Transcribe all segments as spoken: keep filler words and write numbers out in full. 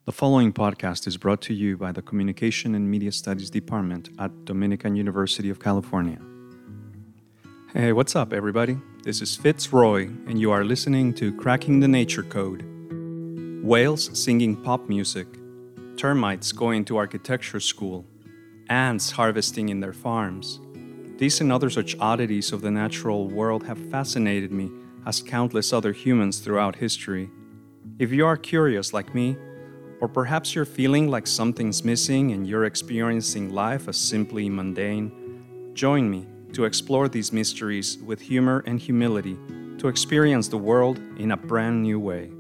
The following podcast is brought to you by the Communication and Media Studies Department at Dominican University of California. Hey, what's up, everybody? This is Fitzroy, and you are listening to Cracking the Nature Code. Whales singing pop music, termites going to architecture school, ants harvesting in their farms. These and other such oddities of the natural world have fascinated me, as countless other humans throughout history. If you are curious like me, or perhaps you're feeling like something's missing and you're experiencing life as simply mundane, join me to explore these mysteries with humor and humility to experience the world in a brand new way.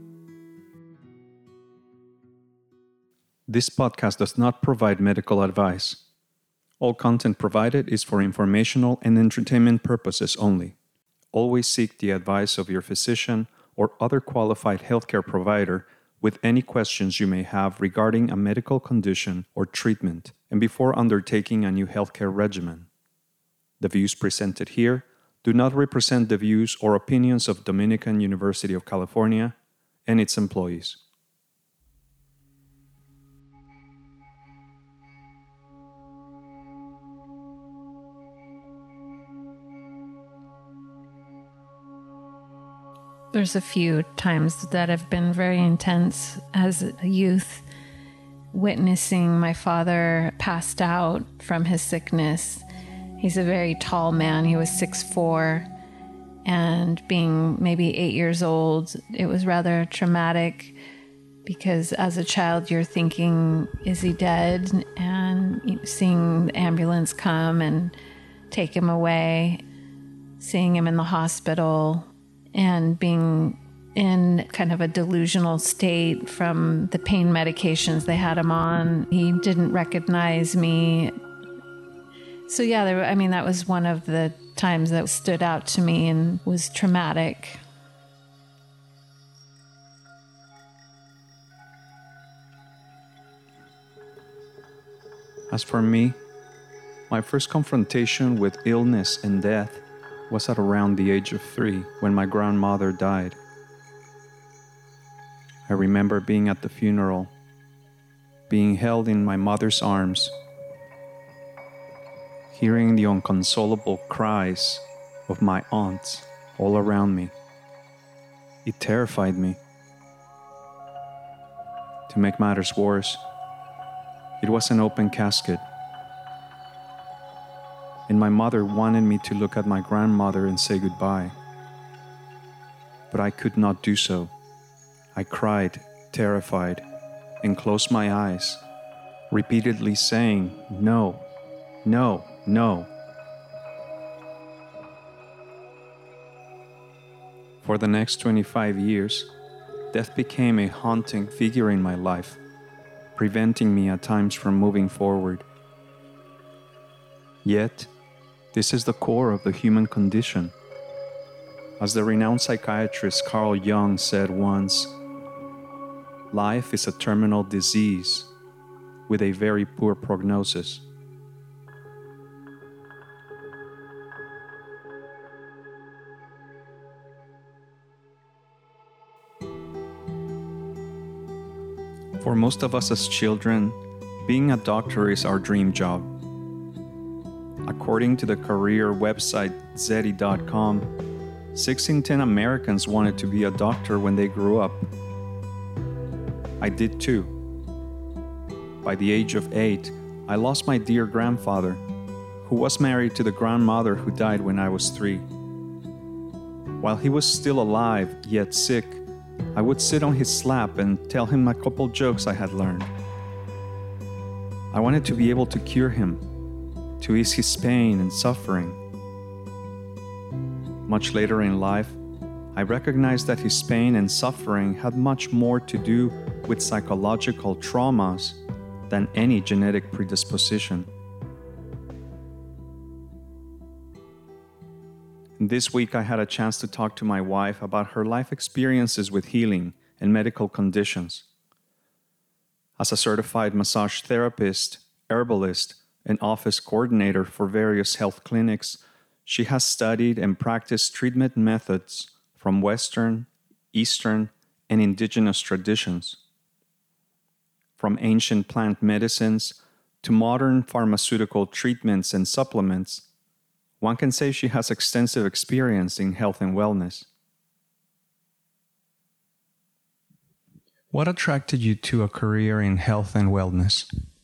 This podcast does not provide medical advice. All content provided is for informational and entertainment purposes only. Always seek the advice of your physician or other qualified healthcare provider with any questions you may have regarding a medical condition or treatment and before undertaking a new healthcare regimen. The views presented here do not represent the views or opinions of Dominican University of California and its employees. There's a few times that have been very intense as a youth, witnessing my father passed out from his sickness. He's a very tall man. He was six foot four, and being maybe eight years old, it was rather traumatic because as a child, you're thinking, is he dead? And seeing the ambulance come and take him away, seeing him in the hospital, and being in kind of a delusional state from the pain medications they had him on. He didn't recognize me. So yeah, there, I mean, that was one of the times that stood out to me and was traumatic. As for me, my first confrontation with illness and death was at around the age of three when my grandmother died. I remember being at the funeral, being held in my mother's arms, hearing the inconsolable cries of my aunts all around me. It terrified me. To make matters worse, it was an open casket, and my mother wanted me to look at my grandmother and say goodbye. But I could not do so. I cried, terrified, and closed my eyes, repeatedly saying, "No, no, no." For the next twenty-five years, death became a haunting figure in my life, preventing me at times from moving forward. Yet, this is the core of the human condition. As the renowned psychiatrist Carl Jung said once, life is a terminal disease with a very poor prognosis. For most of us as children, being a doctor is our dream job. According to the career website Zeti dot com, six in ten Americans wanted to be a doctor when they grew up. I did too. By the age of eight, I lost my dear grandfather, who was married to the grandmother who died when I was three. While he was still alive, yet sick, I would sit on his lap and tell him a couple jokes I had learned. I wanted to be able to cure him, to ease his pain and suffering. Much later in life, I recognized that his pain and suffering had much more to do with psychological traumas than any genetic predisposition. This week, I had a chance to talk to my wife about her life experiences with healing and medical conditions. As a certified massage therapist, herbalist, and office coordinator for various health clinics, she has studied and practiced treatment methods from Western, Eastern, and indigenous traditions. from ancient plant medicines to modern pharmaceutical treatments and supplements, one can say she has extensive experience in health and wellness. What attracted you to a career in health and wellness?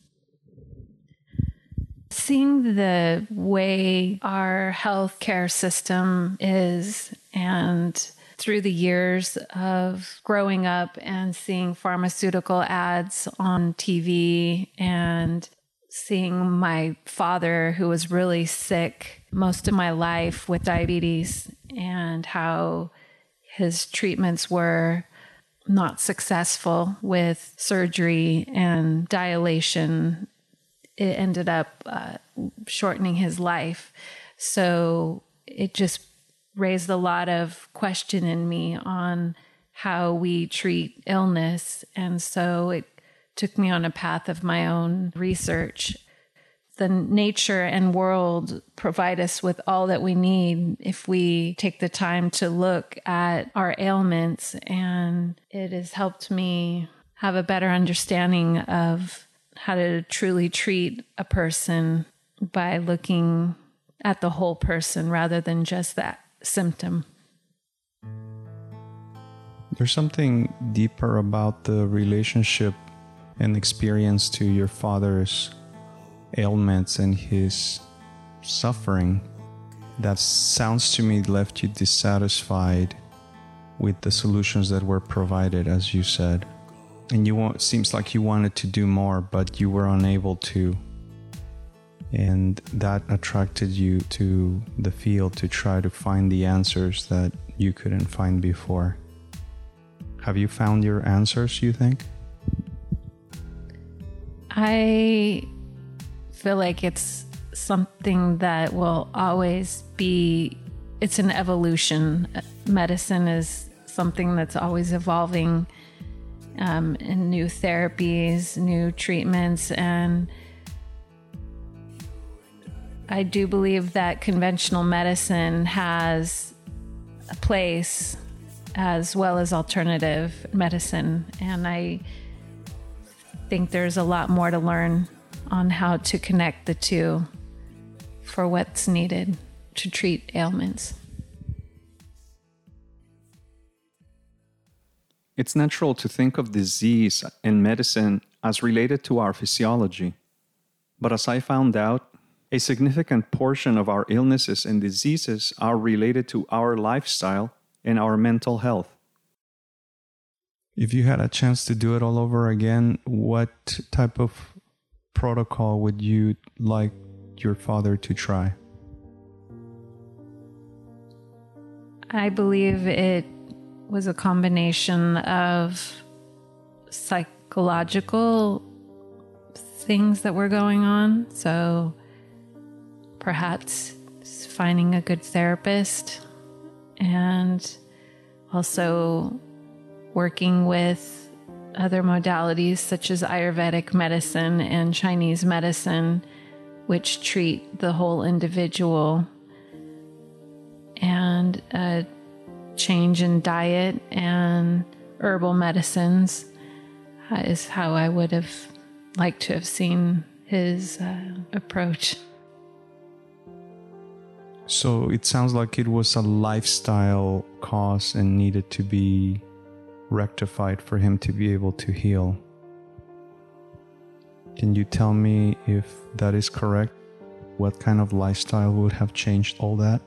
Seeing the way our healthcare system is, and through the years of growing up and seeing pharmaceutical ads on T V and seeing my father, who was really sick most of my life with diabetes, and how his treatments were not successful with surgery and dilation, it ended up uh, shortening his life. So it just raised a lot of question in me on how we treat illness. And so it took me on a path of my own research. The nature and world provide us with all that we need if we take the time to look at our ailments. And it has helped me have a better understanding of how to truly treat a person by looking at the whole person rather than just that symptom. There's something deeper about the relationship and experience to your father's ailments and his suffering that sounds to me left you dissatisfied with the solutions that were provided, as you said. And you want, seems like you wanted to do more, but you were unable to. And that attracted you to the field to try to find the answers that you couldn't find before. Have you found your answers, you think? I feel like it's something that will always be, it's an evolution. Medicine is something that's always evolving, um, in new therapies, new treatments. And I do believe that conventional medicine has a place as well as alternative medicine. And I think there's a lot more to learn on how to connect the two for what's needed to treat ailments. It's natural to think of disease and medicine as related to our physiology. But as I found out, a significant portion of our illnesses and diseases are related to our lifestyle and our mental health. If you had a chance to do it all over again, what type of protocol would you like your father to try? I believe it was a combination of psychological things that were going on. So perhaps finding a good therapist, and also working with other modalities such as Ayurvedic medicine and Chinese medicine, which treat the whole individual, and a change in diet and herbal medicines uh, is how I would have liked to have seen his uh, approach. So it sounds like it was a lifestyle cause and needed to be rectified for him to be able to heal. Can you tell me if that is correct? What kind of lifestyle would have changed all that?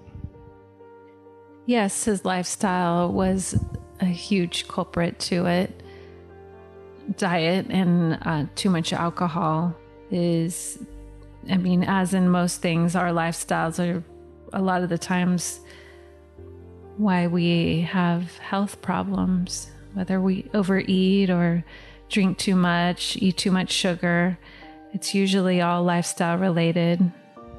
Yes, his lifestyle was a huge culprit to it. Diet and uh, too much alcohol is, I mean, as in most things, our lifestyles are a lot of the times why we have health problems, whether we overeat or drink too much, eat too much sugar. It's usually all lifestyle related.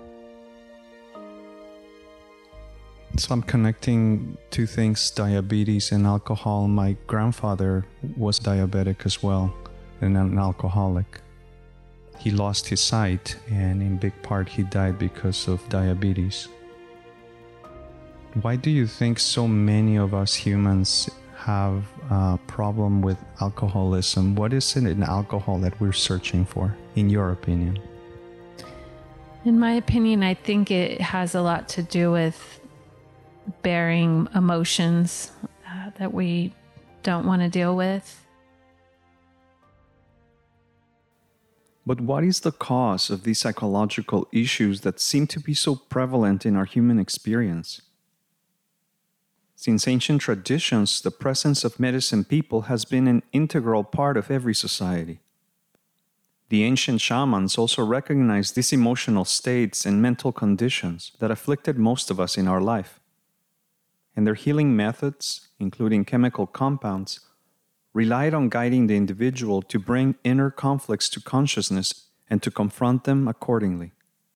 So I'm connecting two things, diabetes and alcohol. My grandfather was diabetic as well and an alcoholic. He lost his sight, and in big part he died because of diabetes. Why do you think so many of us humans have a problem with alcoholism. What is it in alcohol that we're searching for, in your opinion? In my opinion, I think it has a lot to do with bearing emotions uh, that we don't want to deal with. But what is the cause of these psychological issues that seem to be so prevalent in our human experience? Since ancient traditions, the presence of medicine people has been an integral part of every society. The ancient shamans also recognized these emotional states and mental conditions that afflicted most of us in our life. And their healing methods, including chemical compounds, relied on guiding the individual to bring inner conflicts to consciousness and to confront them accordingly.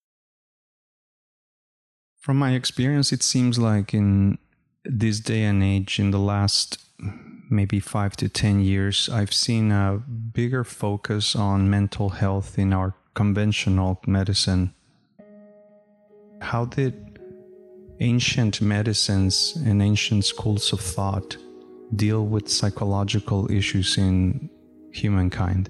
From my experience, it seems like in this day and age, in the last maybe five to ten years, I've seen a bigger focus on mental health in our conventional medicine. How did ancient medicines and ancient schools of thought deal with psychological issues in humankind?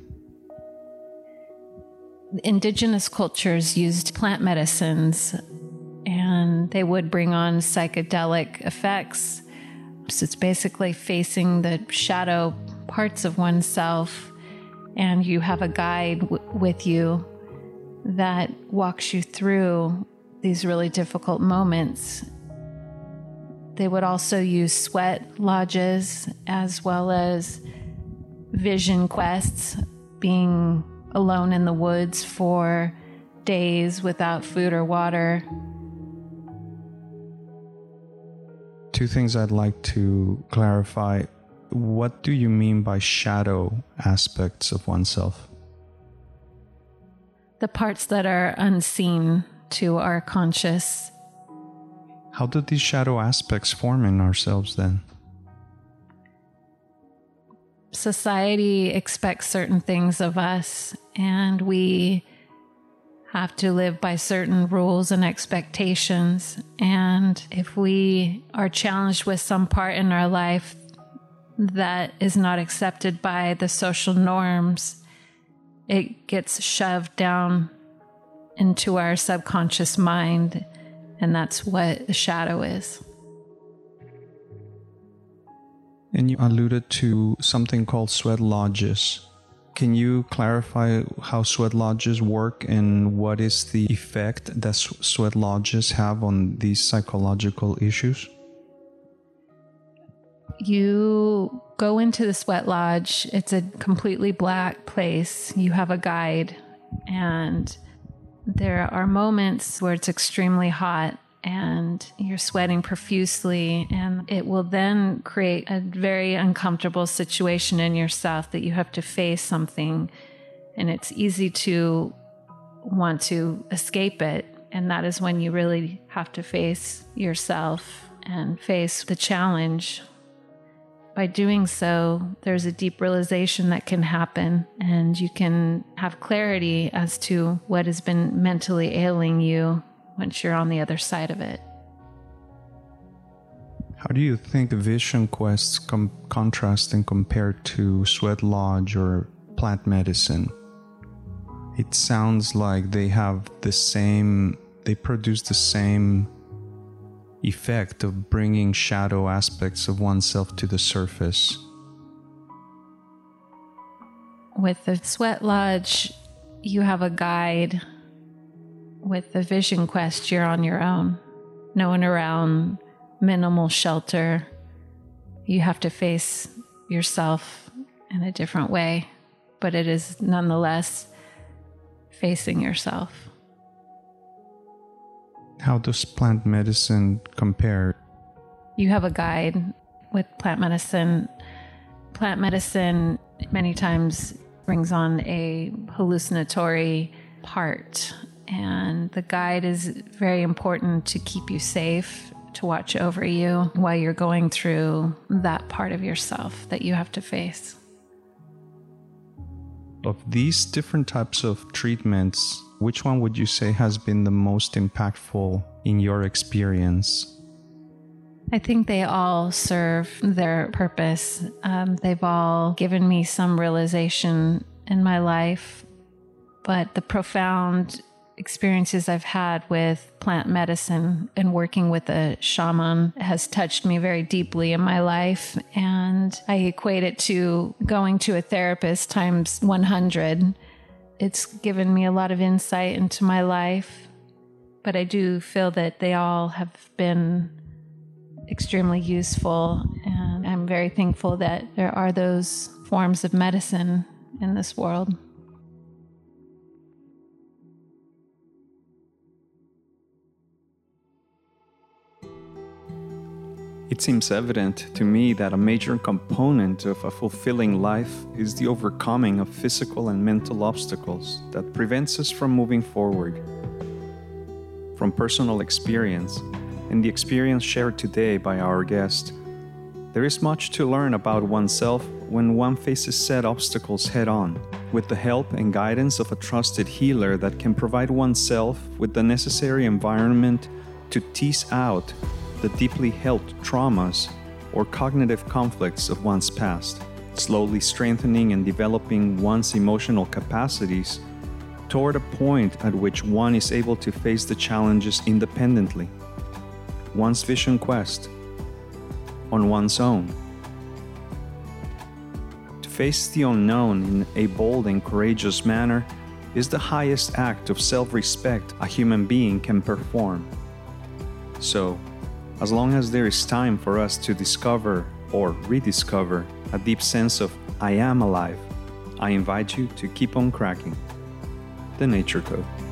Indigenous cultures used plant medicines, and they would bring on psychedelic effects. So it's basically facing the shadow parts of oneself, and you have a guide w- with you that walks you through these really difficult moments. They would also use sweat lodges as well as vision quests, being alone in the woods for days without food or water. Two things I'd like to clarify. What do you mean by shadow aspects of oneself? The parts that are unseen to our conscious. How do these shadow aspects form in ourselves then? Society expects certain things of us, and we have to live by certain rules and expectations. And if we are challenged with some part in our life that is not accepted by the social norms, it gets shoved down into our subconscious mind, and that's what the shadow is. And you alluded to something called sweat lodges. Can you clarify how sweat lodges work and what is the effect that sweat lodges have on these psychological issues? You go into the sweat lodge. It's a completely black place. You have a guide, and there are moments where it's extremely hot and you're sweating profusely, and it will then create a very uncomfortable situation in yourself that you have to face something, and it's easy to want to escape it. And that is when you really have to face yourself and face the challenge. By doing so, there's a deep realization that can happen, and you can have clarity as to what has been mentally ailing you once you're on the other side of it. How do you think vision quests com- contrast and compare to sweat lodge or plant medicine? It sounds like they have the same, they produce the same effect of bringing shadow aspects of oneself to the surface. With the sweat lodge, you have a guide. With the vision quest, you're on your own. No one around, minimal shelter. You have to face yourself in a different way, but it is nonetheless facing yourself. How does plant medicine compare? You have a guide with plant medicine. Plant medicine many times brings on a hallucinatory part, and the guide is very important to keep you safe, to watch over you while you're going through that part of yourself that you have to face. Of these different types of treatments, which one would you say has been the most impactful in your experience? I think they all serve their purpose. Um, they've all given me some realization in my life, but the profound experiences I've had with plant medicine and working with a shaman has touched me very deeply in my life. And I equate it to going to a therapist times one hundred. It's given me a lot of insight into my life, but I do feel that they all have been extremely useful. And I'm very thankful that there are those forms of medicine in this world. It seems evident to me that a major component of a fulfilling life is the overcoming of physical and mental obstacles that prevents us from moving forward. From personal experience and the experience shared today by our guest, there is much to learn about oneself when one faces said obstacles head-on, with the help and guidance of a trusted healer that can provide oneself with the necessary environment to tease out the deeply held traumas or cognitive conflicts of one's past, slowly strengthening and developing one's emotional capacities toward a point at which one is able to face the challenges independently. One's vision quest on one's own. To face the unknown in a bold and courageous manner is the highest act of self-respect a human being can perform. So, as long as there is time for us to discover or rediscover a deep sense of I am alive, I invite you to keep on cracking the Nature Code.